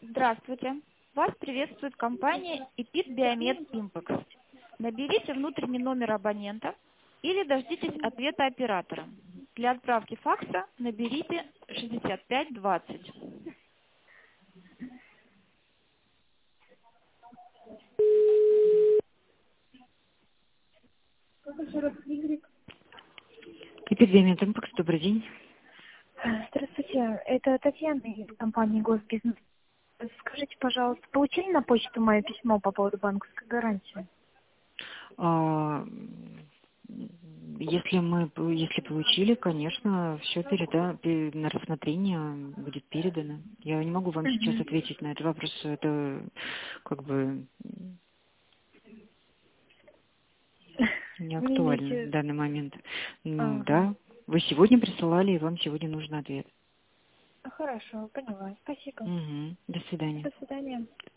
Здравствуйте. Вас приветствует компания Epic Biomed Impex. Наберите внутренний номер абонента или дождитесь ответа оператора. Для отправки факса наберите 6520. Эпидемия Темпекс, добрый день. Здравствуйте, это Татьяна из компании Госбизнес. Скажите, пожалуйста, получили на почту мое письмо по поводу банковской гарантии? Если получили, конечно, все на рассмотрение будет передано. Я не могу вам сейчас Мгм. ответить на этот вопрос. Это как бы не Не актуально в имеете... данный момент. Ага. Да, вы сегодня присылали, и вам сегодня нужен ответ. Хорошо, поняла. Спасибо. До свидания. До свидания.